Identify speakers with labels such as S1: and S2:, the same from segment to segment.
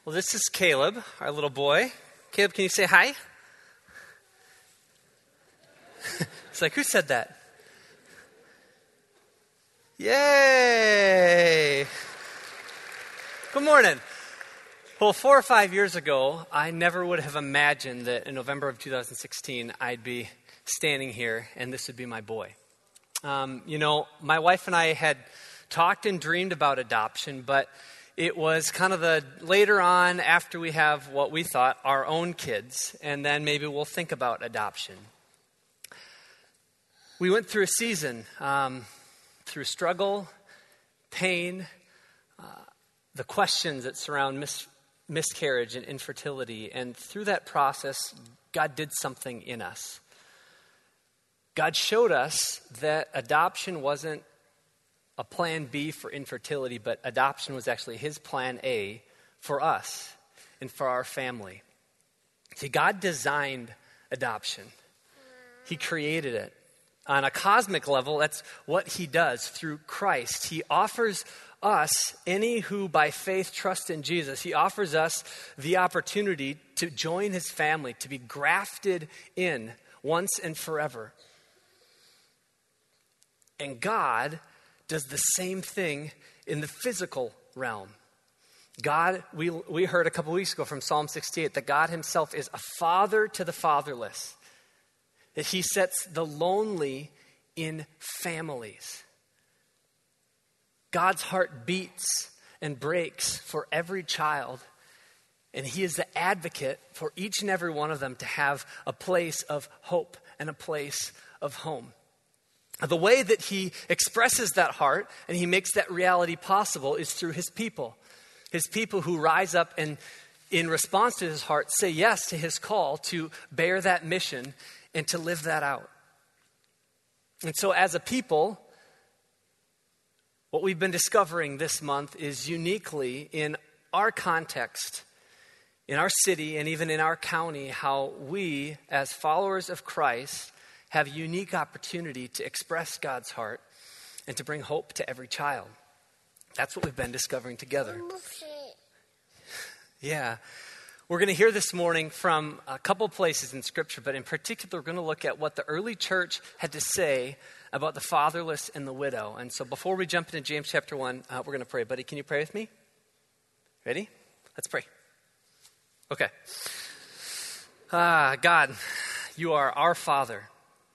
S1: Well, this is Caleb, our little boy. Caleb, can you say hi? It's like, who said that? Yay! Good morning. Well, 4 or 5 years ago, I never would have imagined that in November of 2016, I'd be standing here and this would be my boy. My wife and I had talked and dreamed about adoption, but it was kind of the later on after we have what we thought our own kids, and then maybe we'll think about adoption. We went through a season through struggle, pain, the questions that surround miscarriage and infertility, and through that process, God did something in us. God showed us that adoption wasn't a plan B for infertility, but adoption was actually his plan A for us and for our family. See, God designed adoption. He created it. On a cosmic level, that's what he does through Christ. He offers us, any who by faith trust in Jesus, he offers us the opportunity to join his family, to be grafted in once and forever. And God does the same thing in the physical realm. God, we heard a couple weeks ago from Psalm 68 that God himself is a father to the fatherless, that he sets the lonely in families. God's heart beats and breaks for every child, and he is the advocate for each and every one of them to have a place of hope and a place of home. The way that he expresses that heart and he makes that reality possible is through his people who rise up and in response to his heart say yes to his call to bear that mission and to live that out. And so as a people, what we've been discovering this month is uniquely in our context, in our city and even in our county, how we as followers of Christ have a unique opportunity to express God's heart and to bring hope to every child. That's what we've been discovering together. Yeah. We're going to hear this morning from a couple places in Scripture, but in particular, we're going to look at what the early church had to say about the fatherless and the widow. And so before we jump into James chapter 1, we're going to pray. Buddy, can you pray with me? Ready? Let's pray. Okay. God, you are our Father.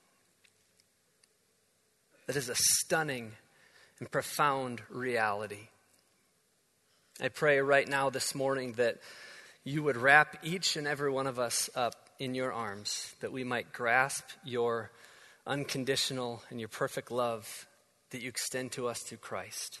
S1: That is a stunning and profound reality. I pray right now this morning that you would wrap each and every one of us up in your arms, that we might grasp your unconditional and your perfect love that you extend to us through Christ.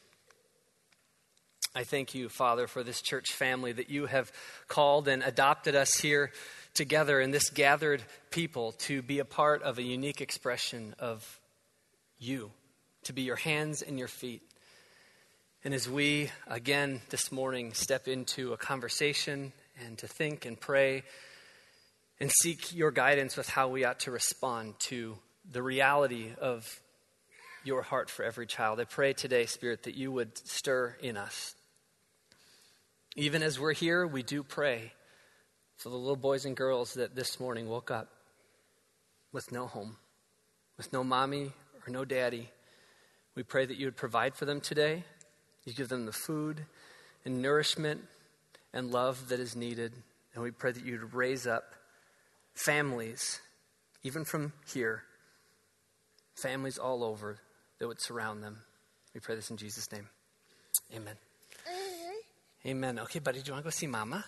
S1: I thank you, Father, for this church family that you have called and adopted us here together in this gathered people to be a part of a unique expression of you, to be your hands and your feet. And as we, again, this morning step into a conversation and to think and pray and seek your guidance with how we ought to respond to the reality of your heart for every child, I pray today, Spirit, that you would stir in us. Even as we're here, we do pray for the little boys and girls that this morning woke up with no home, with no mommy or no daddy. We pray that you would provide for them today. You give them the food and nourishment and love that is needed. And we pray that you'd raise up families, even from here, families all over that would surround them. We pray this in Jesus' name. Amen. Amen. Okay, buddy, do you want to go see Mama?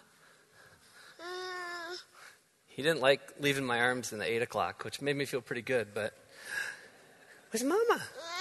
S1: He didn't like leaving my arms in the 8 o'clock, which made me feel pretty good, but where's Mama?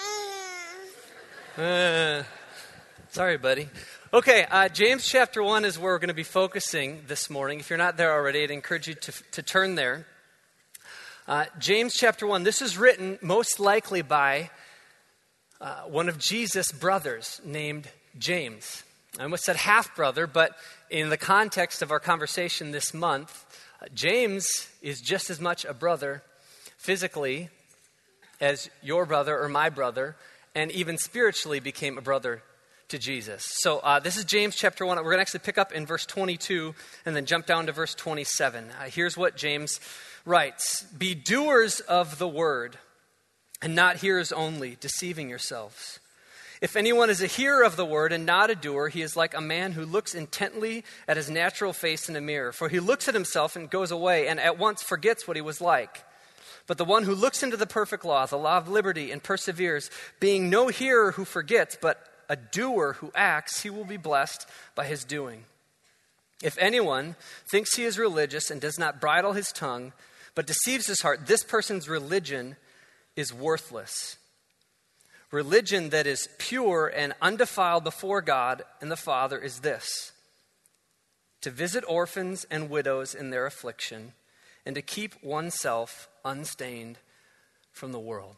S1: Sorry, buddy. Okay, James chapter 1 is where we're going to be focusing this morning. If you're not there already, I'd encourage you to turn there. James chapter 1, this is written most likely by one of Jesus' brothers named James. I almost said half-brother, but in the context of our conversation this month, James is just as much a brother physically as your brother or my brother, and even spiritually became a brother to to Jesus. So this is James chapter 1. We're going to actually pick up in verse 22 and then jump down to verse 27. Here's what James writes. Be doers of the word and not hearers only, deceiving yourselves. If anyone is a hearer of the word and not a doer, he is like a man who looks intently at his natural face in a mirror. For he looks at himself and goes away and at once forgets what he was like. But the one who looks into the perfect law, the law of liberty, and perseveres, being no hearer who forgets, but a doer who acts, he will be blessed by his doing. If anyone thinks he is religious and does not bridle his tongue, but deceives his heart, this person's religion is worthless. Religion that is pure and undefiled before God and the Father is this: to visit orphans and widows in their affliction, and to keep oneself unstained from the world.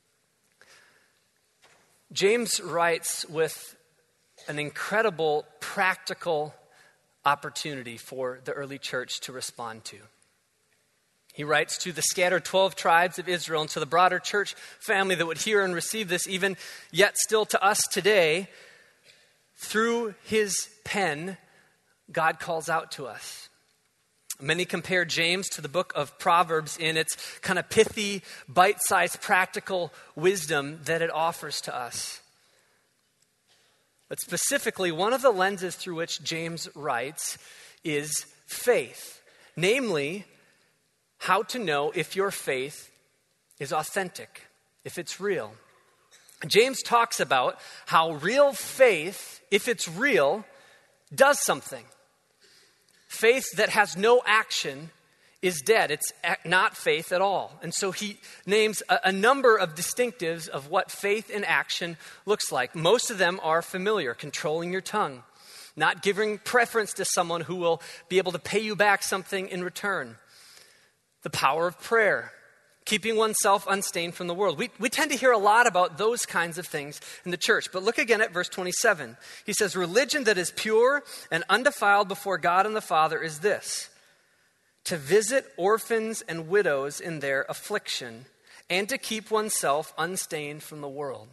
S1: James writes with an incredible practical opportunity for the early church to respond to. He writes to the scattered 12 tribes of Israel and to the broader church family that would hear and receive this, even yet still to us today. Through his pen, God calls out to us. Many compare James to the book of Proverbs in its kind of pithy, bite-sized, practical wisdom that it offers to us. But specifically, one of the lenses through which James writes is faith. Namely, how to know if your faith is authentic, if it's real. James talks about how real faith, if it's real, does something. Faith that has no action is dead. It's not faith at all. And so he names a number of distinctives of what faith in action looks like. Most of them are familiar: controlling your tongue, not giving preference to someone who will be able to pay you back something in return, the power of prayer, keeping oneself unstained from the world. We tend to hear a lot about those kinds of things in the church. But look again at verse 27. He says, religion that is pure and undefiled before God and the Father is this: to visit orphans and widows in their affliction, and to keep oneself unstained from the world.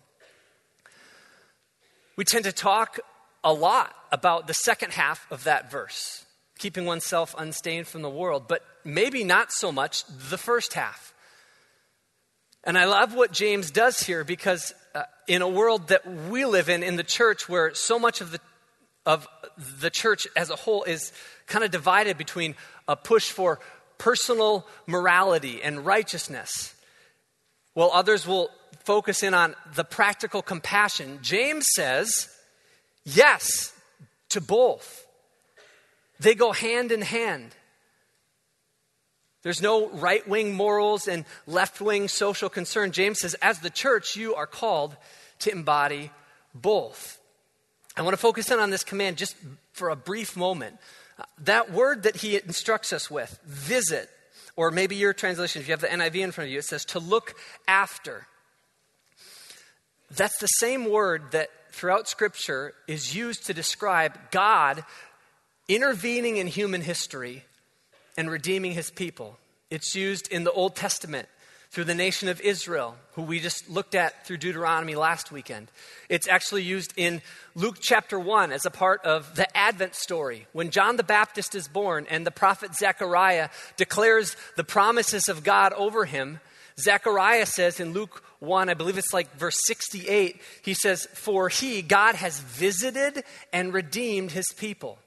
S1: We tend to talk a lot about the second half of that verse, keeping oneself unstained from the world, but maybe not so much the first half. And I love what James does here, because in a world that we live in the church, where so much of the church as a whole is kind of divided between a push for personal morality and righteousness, while others will focus in on the practical compassion, James says yes to both. They go hand in hand. There's no right-wing morals and left-wing social concern. James says, as the church, you are called to embody both. I want to focus in on this command just for a brief moment. That word that he instructs us with, visit, or maybe your translation, if you have the NIV in front of you, it says to look after. That's the same word that throughout Scripture is used to describe God intervening in human history and redeeming his people. It's used in the Old Testament through the nation of Israel, who we just looked at through Deuteronomy last weekend. It's actually used in Luke chapter 1 as a part of the Advent story. When John the Baptist is born and the prophet Zechariah declares the promises of God over him, Zechariah says in Luke 1, I believe it's like verse 68, he says, for God has visited and redeemed his people.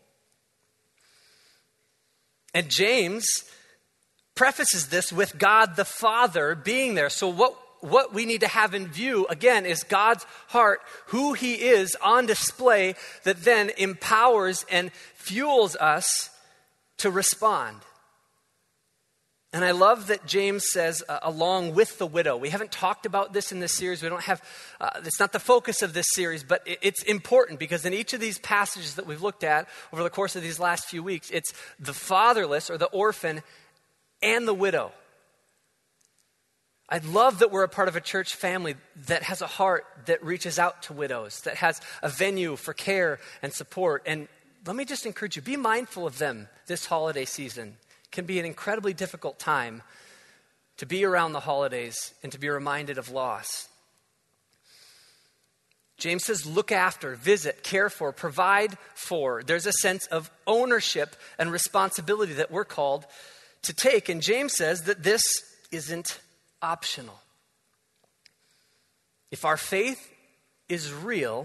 S1: And James prefaces this with God the Father being there. So what we need to have in view, again, is God's heart, who he is on display, that then empowers and fuels us to respond. And I love that James says, along with the widow. We haven't talked about this in this series. We don't have, it's not the focus of this series, but it's important, because in each of these passages that we've looked at over the course of these last few weeks, it's the fatherless or the orphan and the widow. I love that we're a part of a church family that has a heart that reaches out to widows, that has a venue for care and support. And let me just encourage you, be mindful of them this holiday season. Can be an incredibly difficult time to be around the holidays and to be reminded of loss. James says, look after, visit, care for, provide for. There's a sense of ownership and responsibility that we're called to take. And James says that this isn't optional. If our faith is real,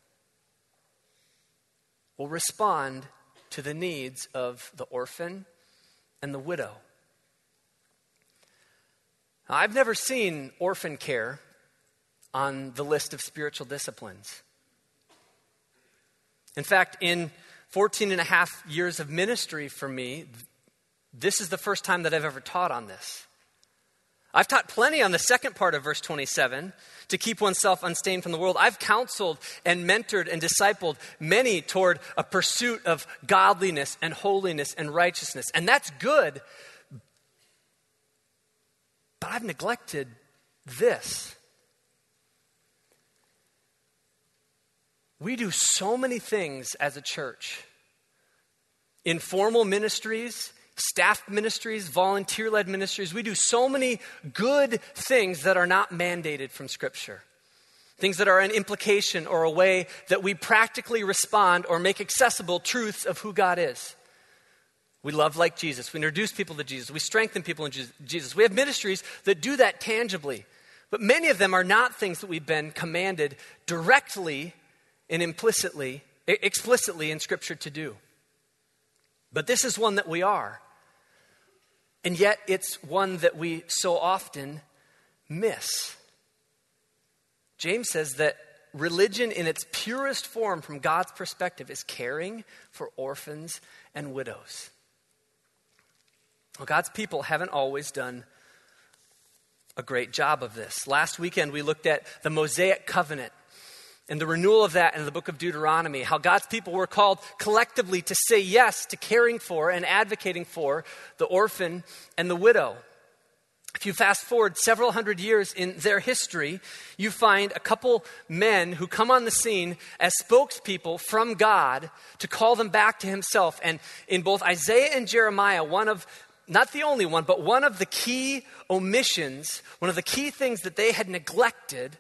S1: we'll respond to the needs of the orphan and the widow. Now, I've never seen orphan care on the list of spiritual disciplines. In fact, in 14 and a half years of ministry for me, this is the first time that I've ever taught on this. I've taught plenty on the second part of verse 27, to keep oneself unstained from the world. I've counseled and mentored and discipled many toward a pursuit of godliness and holiness and righteousness. And that's good. But I've neglected this. We do so many things as a church. Informal ministries, staff ministries, volunteer-led ministries. We do so many good things that are not mandated from Scripture. Things that are an implication or a way that we practically respond or make accessible truths of who God is. We love like Jesus. We introduce people to Jesus. We strengthen people in Jesus. We have ministries that do that tangibly. But many of them are not things that we've been commanded directly and explicitly in Scripture to do. But this is one that we are. And yet it's one that we so often miss. James says that religion in its purest form from God's perspective is caring for orphans and widows. Well, God's people haven't always done a great job of this. Last weekend we looked at the Mosaic covenant and the renewal of that in the book of Deuteronomy, how God's people were called collectively to say yes to caring for and advocating for the orphan and the widow. If you fast forward several hundred years in their history, you find a couple men who come on the scene as spokespeople from God to call them back to himself. And in both Isaiah and Jeremiah, not the only one, but one of the key omissions, one of the key things that they had neglected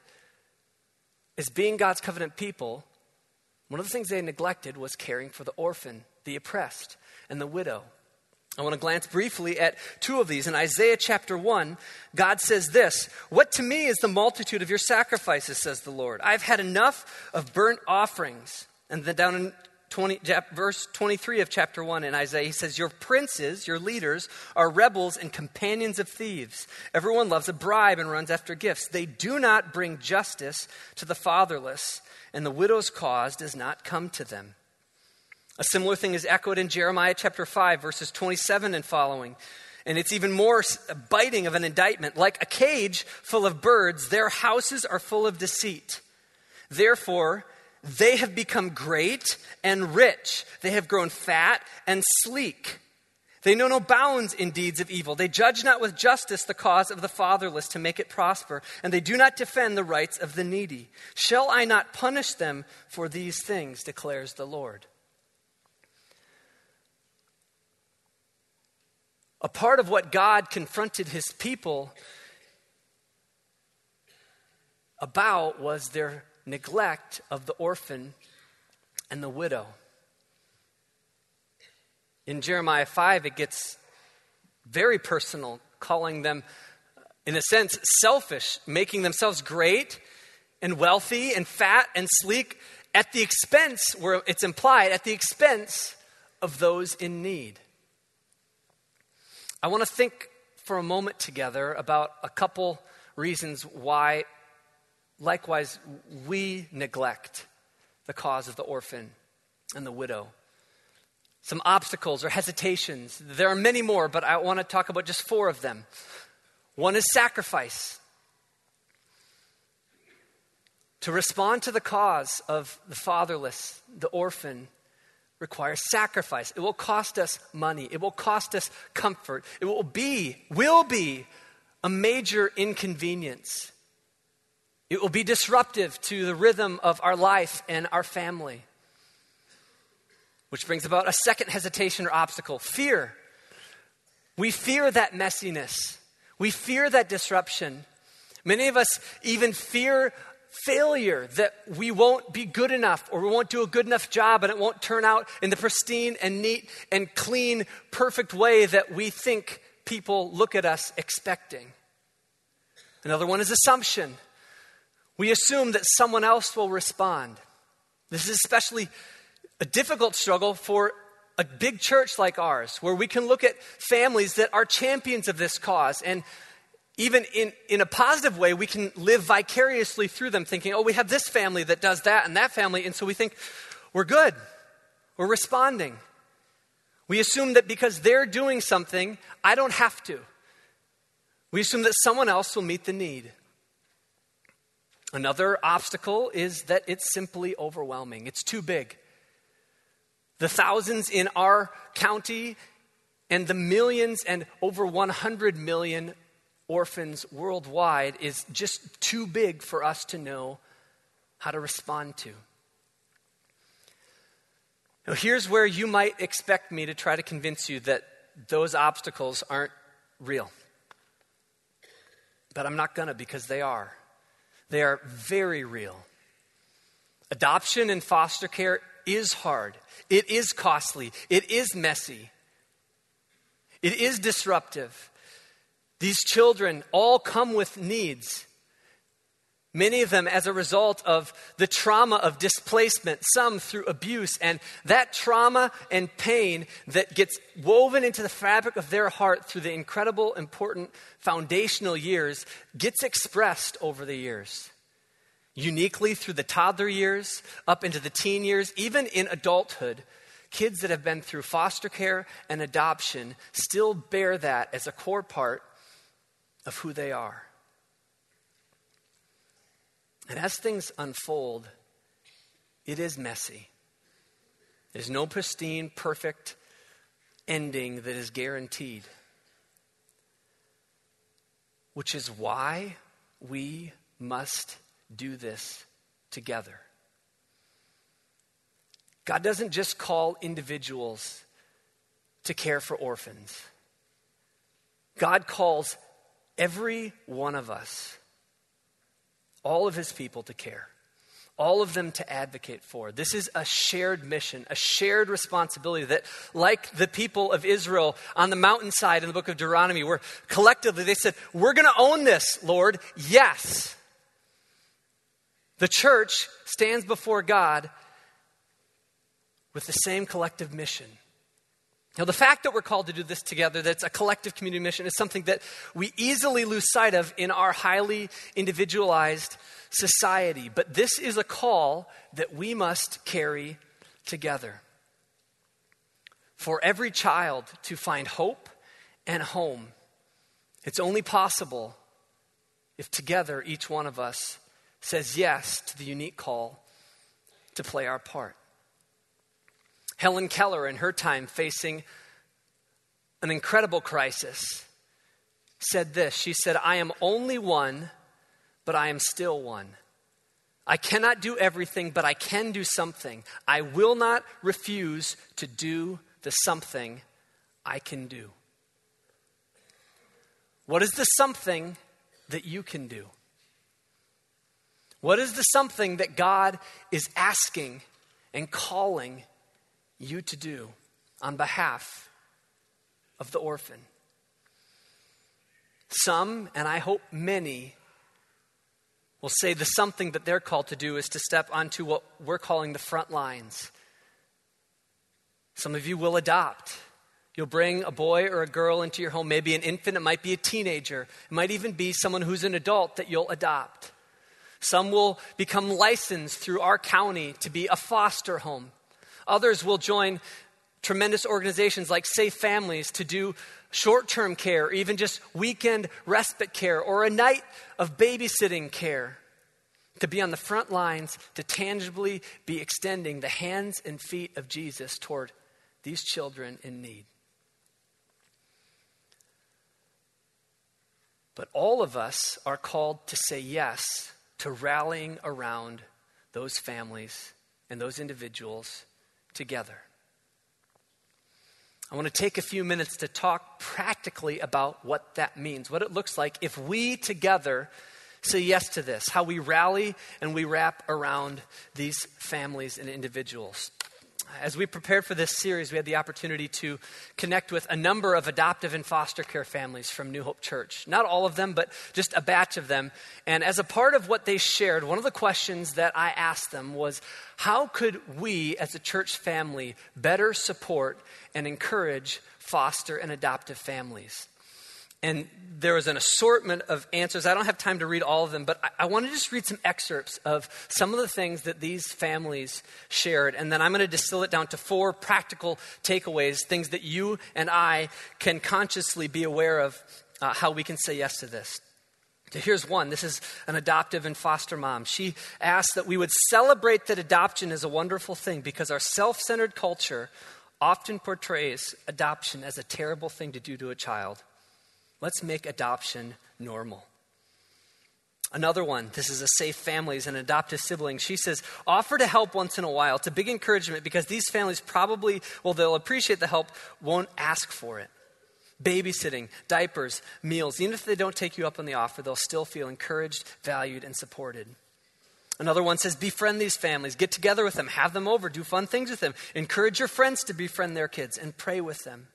S1: as being God's covenant people, one of the things they neglected was caring for the orphan, the oppressed, and the widow. I want to glance briefly at two of these. In Isaiah chapter 1, God says this, "What to me is the multitude of your sacrifices, says the Lord. I've had enough of burnt offerings." And then down in verse 23 of chapter 1 in Isaiah, he says, "Your princes, your leaders, are rebels and companions of thieves. Everyone loves a bribe and runs after gifts. They do not bring justice to the fatherless, and the widow's cause does not come to them." A similar thing is echoed in Jeremiah chapter 5, verses 27 and following. And it's even more biting of an indictment. "Like a cage full of birds, their houses are full of deceit. Therefore, they have become great and rich. They have grown fat and sleek. They know no bounds in deeds of evil. They judge not with justice the cause of the fatherless to make it prosper, and they do not defend the rights of the needy. Shall I not punish them for these things, declares the Lord." A part of what God confronted his people about was their neglect of the orphan and the widow. In Jeremiah 5, it gets very personal, calling them, in a sense, selfish, making themselves great and wealthy and fat and sleek at the expense, where it's implied, at the expense of those in need. I want to think for a moment together about a couple reasons why, likewise, we neglect the cause of the orphan and the widow. Some obstacles or hesitations. There are many more, but I want to talk about just four of them. One is sacrifice. To respond to the cause of the fatherless, the orphan, requires sacrifice. It will cost us money. It will cost us comfort. It will be a major inconvenience. It will be disruptive to the rhythm of our life and our family. Which brings about a second hesitation or obstacle, fear. We fear that messiness. We fear that disruption. Many of us even fear failure, that we won't be good enough or we won't do a good enough job and it won't turn out in the pristine and neat and clean, perfect way that we think people look at us expecting. Another one is assumption. We assume that someone else will respond. This is especially a difficult struggle for a big church like ours, where we can look at families that are champions of this cause, and even in a positive way, we can live vicariously through them, thinking, oh, we have this family that does that and that family, and so we think we're good, we're responding. We assume that because they're doing something, I don't have to. We assume that someone else will meet the need. Another obstacle is that it's simply overwhelming. It's too big. The thousands in our county and the millions and over 100 million orphans worldwide is just too big for us to know how to respond to. Now, here's where you might expect me to try to convince you that those obstacles aren't real. But I'm not gonna, because they are. They are very real. Adoption and foster care is hard. It is costly. It is messy. It is disruptive. These children all come with needs. Many of them as a result of the trauma of displacement, some through abuse, and that trauma and pain that gets woven into the fabric of their heart through the incredible, important, foundational years gets expressed over the years. Uniquely through the toddler years, up into the teen years, even in adulthood, kids that have been through foster care and adoption still bear that as a core part of who they are. And as things unfold, it is messy. There's no pristine, perfect ending that is guaranteed. Which is why we must do this together. God doesn't just call individuals to care for orphans. God calls every one of us, all of his people, to care, all of them to advocate for. This is a shared mission, a shared responsibility that, like the people of Israel on the mountainside in the book of Deuteronomy, where collectively they said, we're going to own this, Lord. Yes. The church stands before God with the same collective mission. Now, the fact that we're called to do this together, that's a collective community mission, is something that we easily lose sight of in our highly individualized society. But this is a call that we must carry together. For every child to find hope and home, it's only possible if together each one of us says yes to the unique call to play our part. Helen Keller, in her time facing an incredible crisis, said this. She said, I am only one, but I am still one. I cannot do everything, but I can do something. I will not refuse to do the something I can do. What is the something that you can do? What is the something that God is asking and calling you to do on behalf of the orphan? Some, and I hope many, will say the something that they're called to do is to step onto what we're calling the front lines. Some of you will adopt. You'll bring a boy or a girl into your home, maybe an infant, it might be a teenager, it might even be someone who's an adult that you'll adopt. Some will become licensed through our county to be a foster home. Others will join tremendous organizations like Safe Families to do short-term care, or even just weekend respite care, or a night of babysitting care, to be on the front lines, to tangibly be extending the hands and feet of Jesus toward these children in need. But all of us are called to say yes to rallying around those families and those individuals together. I want to take a few minutes to talk practically about what that means, what it looks like if we together say yes to this, how we rally and we wrap around these families and individuals. As we prepared for this series, we had the opportunity to connect with a number of adoptive and foster care families from New Hope Church. Not all of them, but just a batch of them. And as a part of what they shared, one of the questions that I asked them was, how could we as a church family better support and encourage foster and adoptive families? And there was an assortment of answers. I don't have time to read all of them, but I want to just read some excerpts of some of the things that these families shared. And then I'm going to distill it down to 4 practical takeaways, things that you and I can consciously be aware of, how we can say yes to this. So here's one. This is an adoptive and foster mom. She asked that we would celebrate that adoption is a wonderful thing because our self-centered culture often portrays adoption as a terrible thing to do to a child. Let's make adoption normal. Another one, this is a Safe Families and adoptive siblings. She says, offer to help once in a while. It's a big encouragement because these families probably, they'll appreciate the help, won't ask for it. Babysitting, diapers, meals. Even if they don't take you up on the offer, they'll still feel encouraged, valued, and supported. Another one says, befriend these families. Get together with them. Have them over. Do fun things with them. Encourage your friends to befriend their kids and pray with them.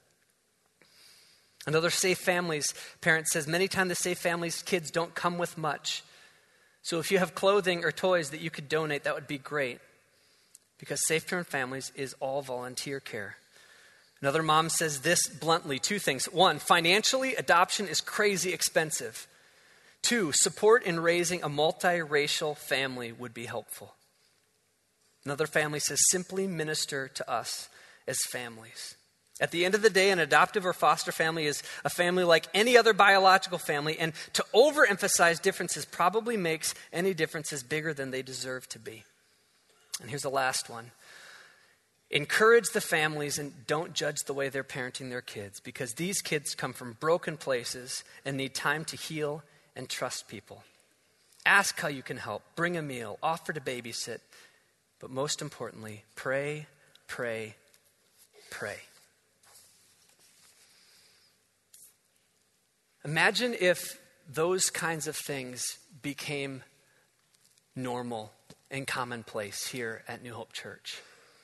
S1: Another Safe Families parent says, many times the Safe Families kids don't come with much. So if you have clothing or toys that you could donate, that would be great. Because Safe Families is all volunteer care. Another mom says this bluntly, 2 things. 1, financially, adoption is crazy expensive. 2, support in raising a multiracial family would be helpful. Another family says, simply minister to us as families. At the end of the day, an adoptive or foster family is a family like any other biological family, and to overemphasize differences probably makes any differences bigger than they deserve to be. And here's the last one. Encourage the families and don't judge the way they're parenting their kids, because these kids come from broken places and need time to heal and trust people. Ask how you can help. Bring a meal. Offer to babysit. But most importantly, pray, pray, pray. Imagine if those kinds of things became normal and commonplace here at New Hope Church.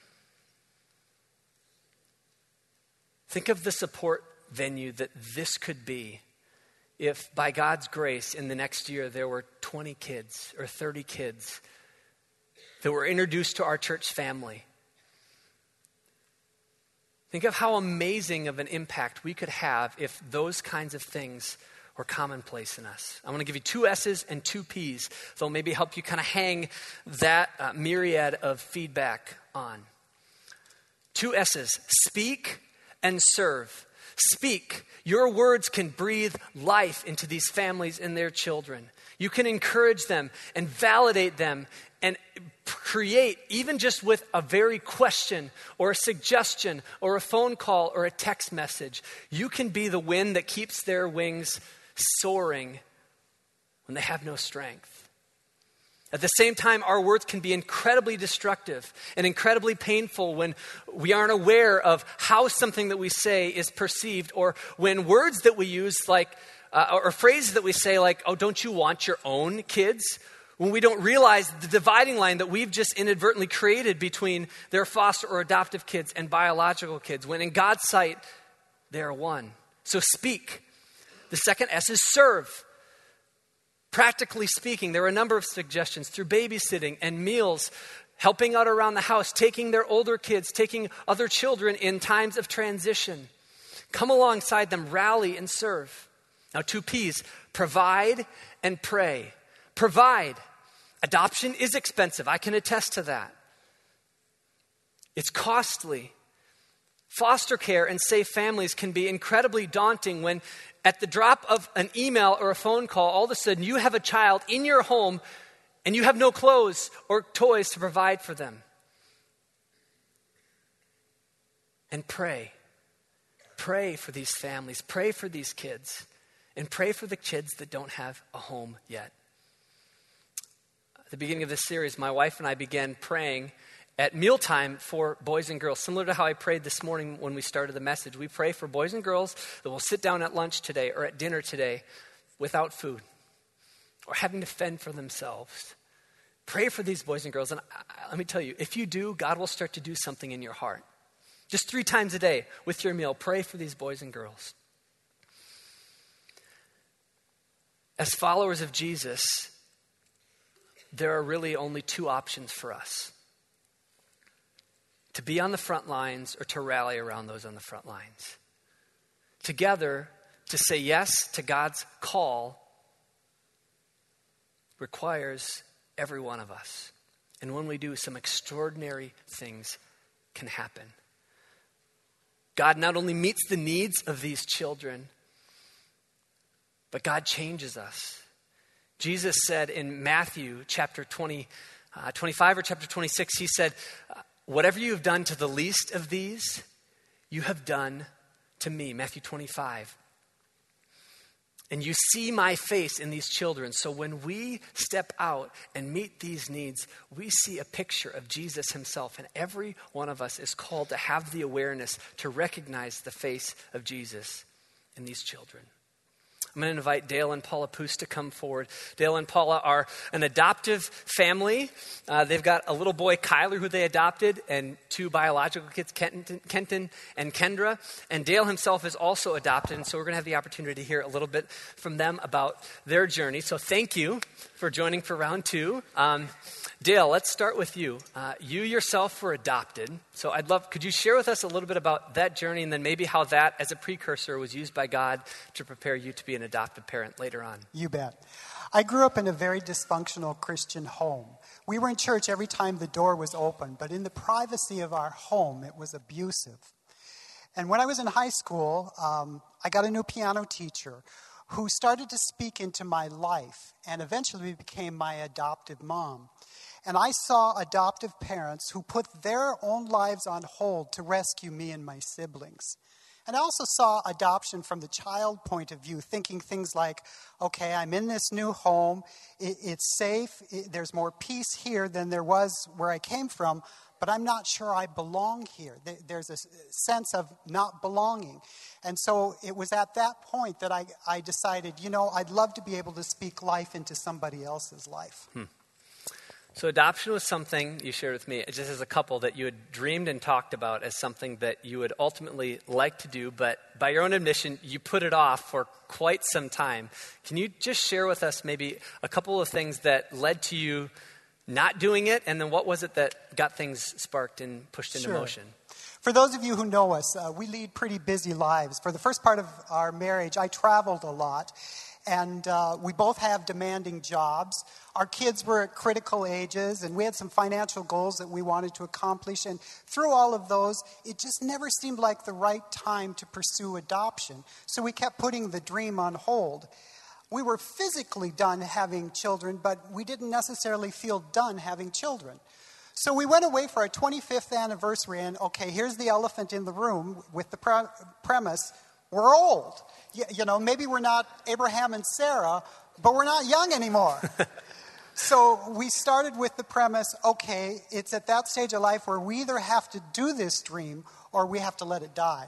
S1: Think of the support venue that this could be if, by God's grace, in the next year there were 20 kids or 30 kids that were introduced to our church family. Think of how amazing of an impact we could have if those kinds of things were commonplace in us. I want to give you 2 S's and 2 P's. They'll maybe help you kind of hang that myriad of feedback on. 2 S's, speak and serve. Speak. Your words can breathe life into these families and their children. You can encourage them and validate them and create, even just with a very question or a suggestion or a phone call or a text message, you can be the wind that keeps their wings soaring when they have no strength. At the same time, our words can be incredibly destructive and incredibly painful when we aren't aware of how something that we say is perceived, or when words that we use or phrases that we say like, oh, don't you want your own kids? When we don't realize the dividing line that we've just inadvertently created between their foster or adoptive kids and biological kids, when in God's sight, they are one. So speak. The second S is serve. Practically speaking, there are a number of suggestions through babysitting and meals, helping out around the house, taking their older kids, taking other children in times of transition. Come alongside them, rally and serve. Now 2 P's, provide and pray. Provide. Adoption is expensive. I can attest to that. It's costly. Foster care and safe families can be incredibly daunting when at the drop of an email or a phone call, all of a sudden you have a child in your home and you have no clothes or toys to provide for them. And pray. Pray for these families. Pray for these kids. And pray for the kids that don't have a home yet. At the beginning of this series, my wife and I began praying at mealtime for boys and girls, similar to how I prayed this morning when we started the message. We pray for boys and girls that will sit down at lunch today or at dinner today without food. or having to fend for themselves. Pray for these boys and girls. And let me tell you, if you do, God will start to do something in your heart. Just 3 times a day with your meal, pray for these boys and girls. As followers of Jesus, there are really only 2 options for us: to be on the front lines or to rally around those on the front lines. Together, to say yes to God's call requires every one of us. And when we do, some extraordinary things can happen. God not only meets the needs of these children, but God changes us. Jesus said in Matthew chapter 25 or chapter 26, he said, whatever you have done to the least of these, you have done to me. Matthew 25. And you see my face in these children. So when we step out and meet these needs, we see a picture of Jesus himself. And every one of us is called to have the awareness to recognize the face of Jesus in these children. I'm going to invite Dale and Paula Poos to come forward. Dale and Paula are an adoptive family. They've got a little boy, Kyler, who they adopted, and 2 biological kids, Kenton and Kendra. And Dale himself is also adopted, and so we're going to have the opportunity to hear a little bit from them about their journey. So thank you for joining for round 2. Dale, let's start with you. You yourself were adopted. So could you share with us a little bit about that journey and then maybe how that as a precursor was used by God to prepare you to be an adoptive parent later on?
S2: You bet. I grew up in a very dysfunctional Christian home. We were in church every time the door was open, but in the privacy of our home, it was abusive. And when I was in high school, I got a new piano teacher who started to speak into my life and eventually became my adoptive mom. And I saw adoptive parents who put their own lives on hold to rescue me and my siblings. And I also saw adoption from the child point of view, thinking things like, okay, I'm in this new home, it's safe, there's more peace here than there was where I came from, but I'm not sure I belong here. There's a sense of not belonging. And so it was at that point that I decided, I'd love to be able to speak life into somebody else's life.
S1: So adoption was something you shared with me, just as a couple, that you had dreamed and talked about as something that you would ultimately like to do, but by your own admission, you put it off for quite some time. Can you just share with us maybe a couple of things that led to you not doing it, and then what was it that got things sparked and pushed into motion?
S2: For those of you who know us, we lead pretty busy lives. For the first part of our marriage, I traveled a lot, and we both have demanding jobs. Our kids were at critical ages, and we had some financial goals that we wanted to accomplish. And through all of those, it just never seemed like the right time to pursue adoption. So we kept putting the dream on hold. We were physically done having children, but we didn't necessarily feel done having children. So we went away for our 25th anniversary, and okay, here's the elephant in the room with the premise, we're old. Maybe we're not Abraham and Sarah, but we're not young anymore. So we started with the premise, okay, it's at that stage of life where we either have to do this dream or we have to let it die.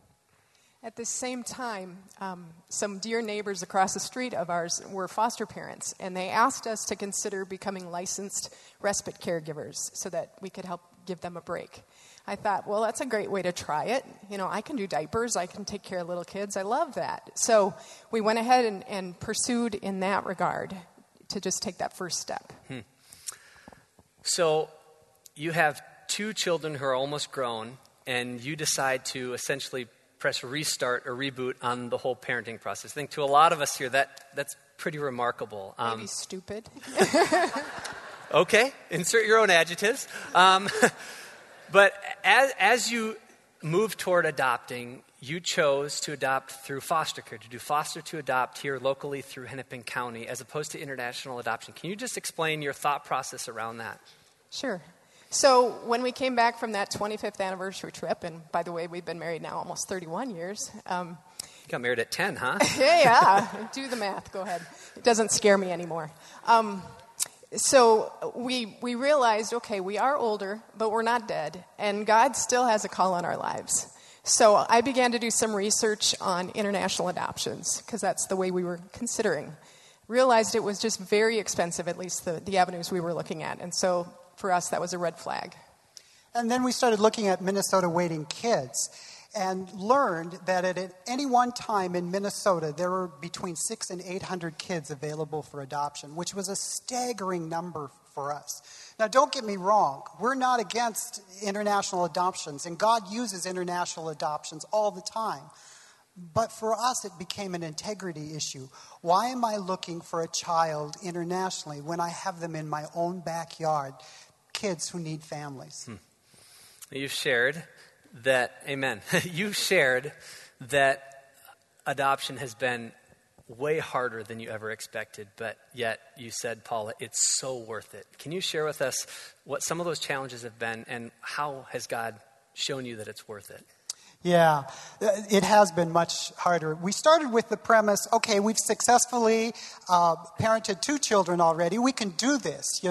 S3: At the same time, some dear neighbors across the street of ours were foster parents, and they asked us to consider becoming licensed respite caregivers so that we could help give them a break. I thought, well, that's a great way to try it. I can do diapers. I can take care of little kids. I love that. So we went ahead and pursued in that regard to just take that first step.
S1: So you have 2 children who are almost grown, and you decide to essentially press restart or reboot on the whole parenting process. I think to a lot of us here, that's pretty remarkable.
S3: Maybe stupid.
S1: Okay, insert your own adjectives. But as you move toward adopting, you chose to adopt through foster care, to do foster to adopt here locally through Hennepin County, as opposed to international adoption. Can you just explain your thought process around that?
S3: Sure. So when we came back from that 25th anniversary trip, and by the way, we've been married now almost 31 years.
S1: You got married at 10, huh?
S3: Yeah, do the math. Go ahead. It doesn't scare me anymore. So we realized, okay, we are older, but we're not dead, and God still has a call on our lives. So I began to do some research on international adoptions, because that's the way we were considering. realized it was just very expensive, at least the avenues we were looking at. And so for us, that was a red flag.
S2: And then we started looking at Minnesota Waiting Kids and learned that at any one time in Minnesota, there were between 600 and 800 kids available for adoption, which was a staggering number for us. Now, don't get me wrong. We're not against international adoptions, and God uses international adoptions all the time. But for us, it became an integrity issue. Why am I looking for a child internationally when I have them in my own backyard, kids who need families?
S1: You've shared that, amen, you shared that adoption has been way harder than you ever expected, but yet you said, Paula, it's so worth it. Can you share with us what some of those challenges have been and how has God shown you that it's worth it?
S2: Yeah, it has been much harder. We started with the premise, okay, we've successfully parented 2 children already. We can do this,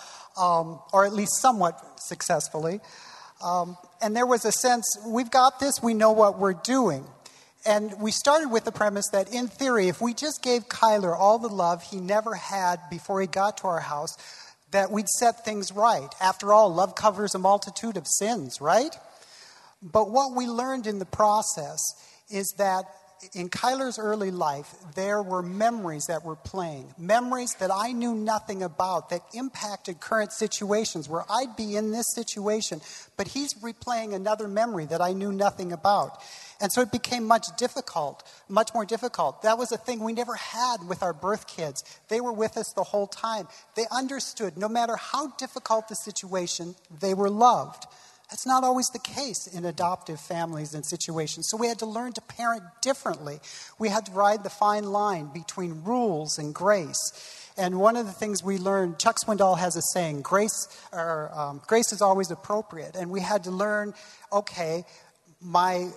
S2: or at least somewhat successfully. And there was a sense, we've got this, we know what we're doing. And we started with the premise that, in theory, if we just gave Kyler all the love he never had before he got to our house, that we'd set things right. After all, love covers a multitude of sins, right? But what we learned in the process is that in Kyler's early life, there were memories that were playing, memories that I knew nothing about that impacted current situations where I'd be in this situation, but he's replaying another memory that I knew nothing about. And so it became much more difficult. That was a thing we never had with our birth kids. They were with us the whole time. They understood no matter how difficult the situation, they were loved. That's not always the case in adoptive families and situations. So we had to learn to parent differently. We had to ride the fine line between rules and grace. And one of the things we learned, Chuck Swindoll has a saying, grace is always appropriate. And we had to learn, okay, my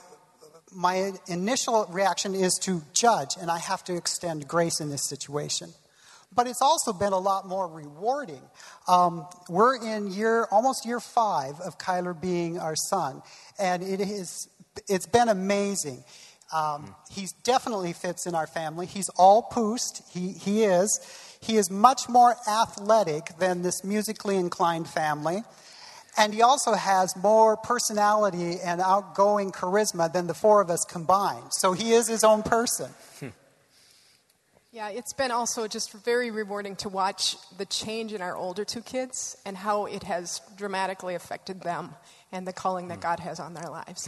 S2: initial reaction is to judge, and I have to extend grace in this situation. But it's also been a lot more rewarding. We're in almost year 5 of Kyler being our son, and it's been amazing. He definitely fits in our family. He's all poosed. He is much more athletic than this musically inclined family. And he also has more personality and outgoing charisma than the 4 of us combined. So he is his own person.
S3: Yeah, it's been also just very rewarding to watch the change in our older 2 kids and how it has dramatically affected them and the calling that God has on their lives.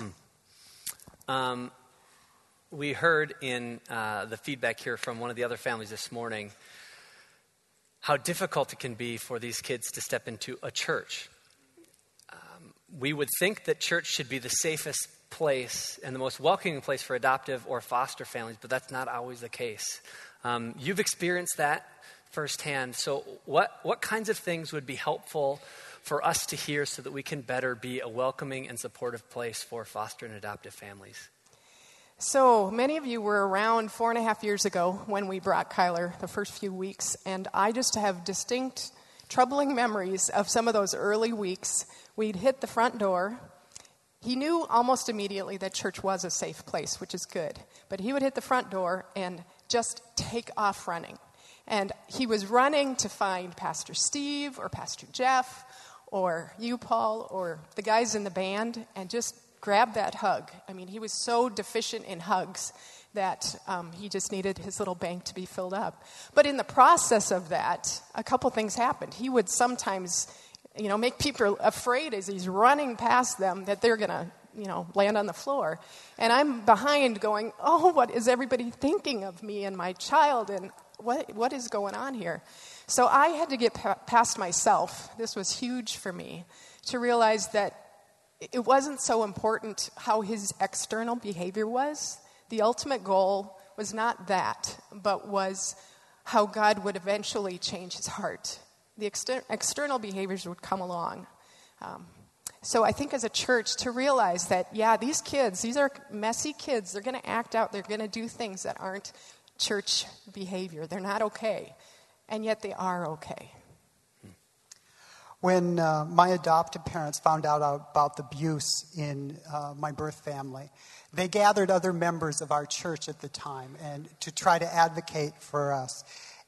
S1: We heard in the feedback here from one of the other families this morning how difficult it can be for these kids to step into a church. We would think that church should be the safest place and the most welcoming place for adoptive or foster families, but that's not always the case. You've experienced that firsthand. So what kinds of things would be helpful for us to hear so that we can better be a welcoming and supportive place for foster and adoptive families?
S3: So many of you were around 4.5 years ago when we brought Kyler the first few weeks, and I just have distinct, troubling memories of some of those early weeks. We'd hit the front door. He knew almost immediately that church was a safe place, which is good. But he would hit the front door and just take off running. And he was running to find Pastor Steve or Pastor Jeff or you, Paul, or the guys in the band and just grab that hug. I mean, he was so deficient in hugs that he just needed his little bank to be filled up. But in the process of that, a couple things happened. He would sometimes, make people afraid as he's running past them that they're going to, land on the floor. And I'm behind going, oh, what is everybody thinking of me and my child? And what is going on here? So I had to get past myself. This was huge for me to realize that it wasn't so important how his external behavior was. The ultimate goal was not that, but was how God would eventually change his heart. The external behaviors would come along. So I think as a church to realize that, these kids, these are messy kids. They're going to act out. They're going to do things that aren't church behavior. They're not okay. And yet they are okay.
S2: When my adoptive parents found out about the abuse in my birth family, they gathered other members of our church at the time and to try to advocate for us.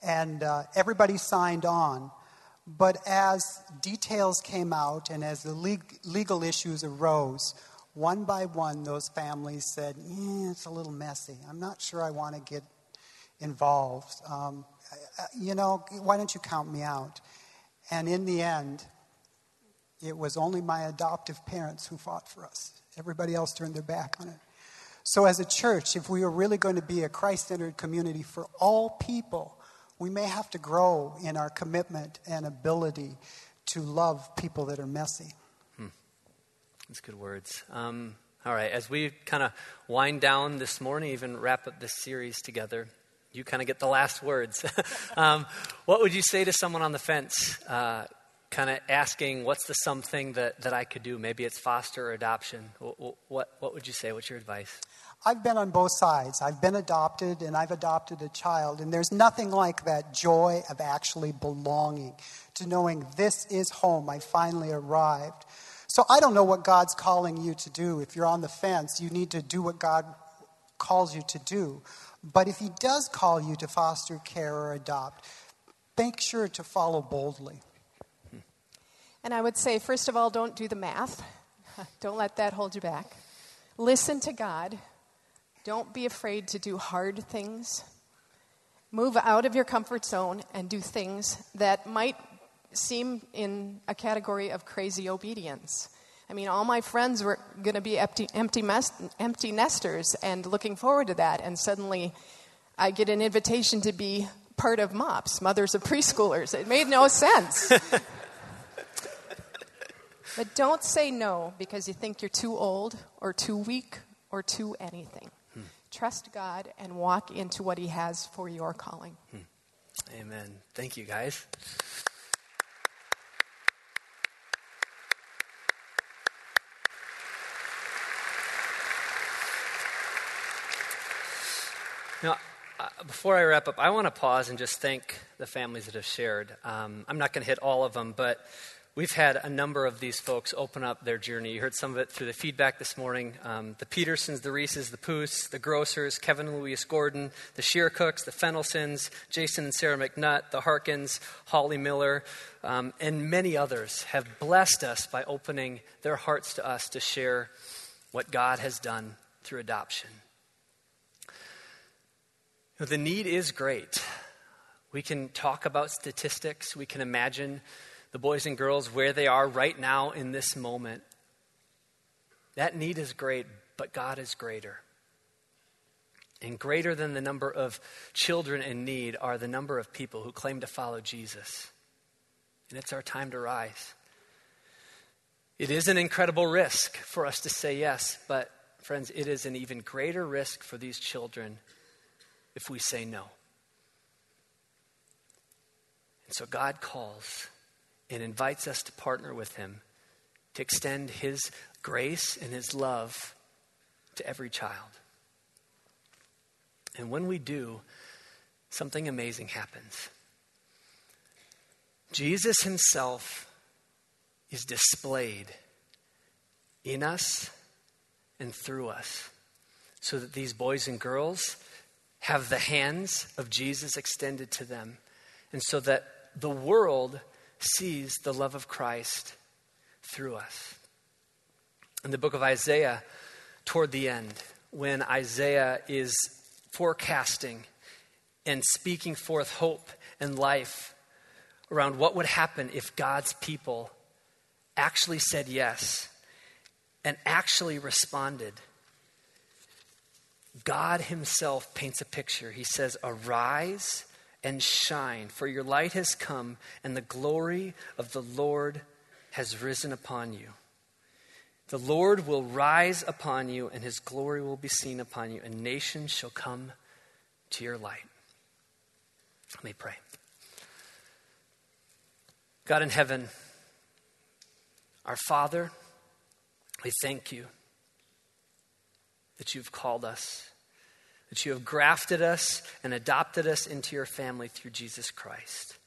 S2: And everybody signed on. But as details came out and as the legal issues arose, one by one, those families said, it's a little messy. I'm not sure I want to get involved. Why don't you count me out? And in the end, it was only my adoptive parents who fought for us. Everybody else turned their back on it. So as a church, if we are really going to be a Christ-centered community for all people, we may have to grow in our commitment and ability to love people that are messy.
S1: That's good words. All right, as we kind of wind down this morning, even wrap up this series together, you kind of get the last words. What would you say to someone on the fence, kind of asking, what's the something that I could do? Maybe it's foster or adoption. What would you say? What's your advice?
S2: I've been on both sides. I've been adopted and I've adopted a child. And there's nothing like that joy of actually belonging, to knowing this is home. I finally arrived. So I don't know what God's calling you to do. If you're on the fence, you need to do what God calls you to do. But if he does call you to foster care or adopt, make sure to follow boldly.
S3: And I would say, first of all, don't do the math. Don't let that hold you back. Listen to God. Don't be afraid to do hard things. Move out of your comfort zone and do things that might seem in a category of crazy obedience. I mean, all my friends were going to be empty nesters and looking forward to that. And suddenly I get an invitation to be part of MOPS, Mothers of Preschoolers. It made no sense. But don't say no because you think you're too old or too weak or too anything. Trust God and walk into what he has for your calling.
S1: Amen. Thank you, guys. Now, before I wrap up, I want to pause and just thank the families that have shared. I'm not going to hit all of them, but we've had a number of these folks open up their journey. You heard some of it through the feedback this morning. The Petersons, the Reeses, the Poos, the Grocers, Kevin and Louise Gordon, the Shearcooks, the Fennelsons, Jason and Sarah McNutt, the Harkins, Holly Miller, and many others have blessed us by opening their hearts to us to share what God has done through adoption. The need is great. We can talk about statistics. We can imagine the boys and girls where they are right now in this moment. That need is great, but God is greater. And greater than the number of children in need are the number of people who claim to follow Jesus. And it's our time to rise. It is an incredible risk for us to say yes, but friends, it is an even greater risk for these children if we say no. And so God calls and invites us to partner with him to extend his grace and his love to every child. And when we do, something amazing happens. Jesus himself is displayed in us and through us so that these boys and girls have the hands of Jesus extended to them, and so that the world sees the love of Christ through us. In the book of Isaiah, toward the end, when Isaiah is forecasting and speaking forth hope and life around what would happen if God's people actually said yes and actually responded, God himself paints a picture. He says, "Arise and shine, for your light has come, and the glory of the Lord has risen upon you. The Lord will rise upon you, and his glory will be seen upon you, and nations shall come to your light." Let me pray. God in heaven, our Father, we thank you that you've called us, that you have grafted us and adopted us into your family through Jesus Christ.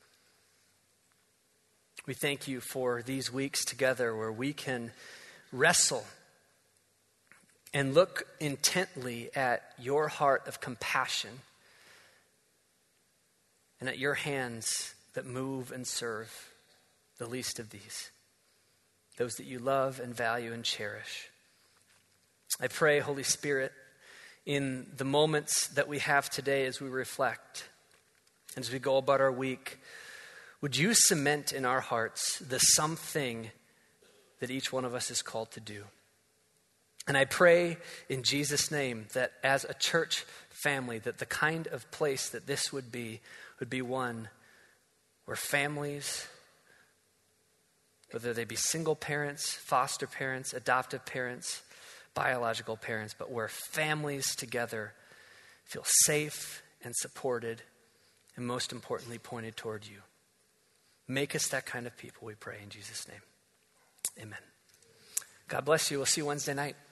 S1: We thank you for these weeks together where we can wrestle and look intently at your heart of compassion and at your hands that move and serve the least of these, those that you love and value and cherish. I pray, Holy Spirit, in the moments that we have today as we reflect, and as we go about our week, would you cement in our hearts the something that each one of us is called to do? And I pray in Jesus' name that as a church family, that the kind of place that this would be one where families, whether they be single parents, foster parents, adoptive parents, biological parents, but where families together feel safe and supported, and most importantly, pointed toward you. Make us that kind of people, we pray in Jesus' name. Amen. God bless you. We'll see you Wednesday night.